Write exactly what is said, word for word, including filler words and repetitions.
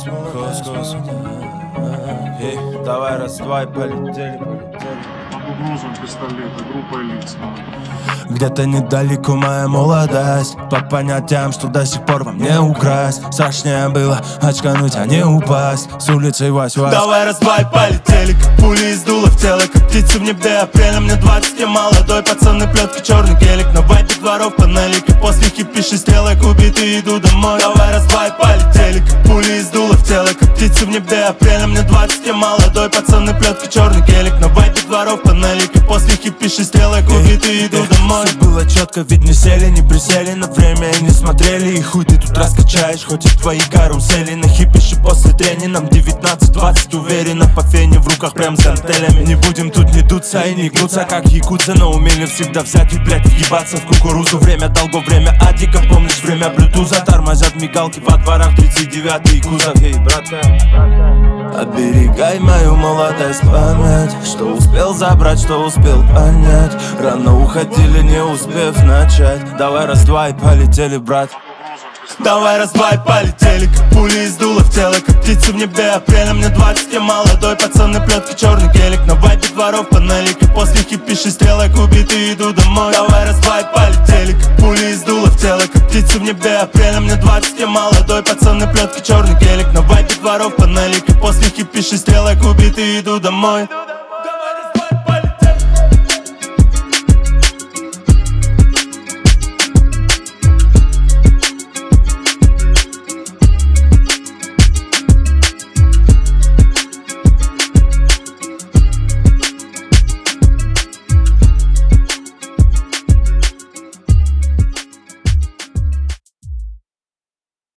Хос-хос. Эй, давай раз, два и полетели, полетели. Под угрозом пистолета, группа лиц. Где-то недалеко моя молодость, по понятиям, что до сих пор во мне украсть. Страшнее было очкануть, а не упасть. С улицы вась-вась. Давай раз, два и полетели, как пули из дула в тело, как птицы в небе апреля. Мне двадцать, я молодой пацан и плетки, черный гелик. На вайпе дворов панелики, после хиппи шестерок убитый, иду домой. Давай раз, два и полетели, как пули из дула в тело, как птицы в небе апреля. Мне двадцать, я молодой пацан и плетки, черный гелик. На вайпе дворов панелики, после хиппи шестерок убитый, иду домой. Все было четко, ведь не сели, не присели на время и не смотрели. И хуй ты тут раскачаешь, хоть и твои карусели. На хипище после трени нам девятнадцать-двадцать уверенно по фене в руках прям с гантелями. Не будем тут не дуться и не гнуться, как якутцы, но умели всегда взять и, блядь, въебаться в кукурузу. Время долго, время адика, помнишь, время блютуза. Тормозят мигалки во дворах, тридцать девятый кузов. Эй, братка, оберегай мою молодость, память, что успел забрать, что успел понять. Рано уходили, не успев начать. Давай раз, два и полетели, брат. Давай раз, два и полетели, как пули из дула в тело, как птицы в небе апреля. Мне двадцать, я молодой пацан и плетки, черный гелик. На вайпе дворов панелики, после хиппи шестерок убитый, иду домой. Давай раз, два и полетели, как пули из дула в тело, как птицы в небе апреля. Мне двадцать, я молодой пацан и плетки, черный гелик. На вайпе дворов панелики, после хиппи шестерок убитый, иду домой.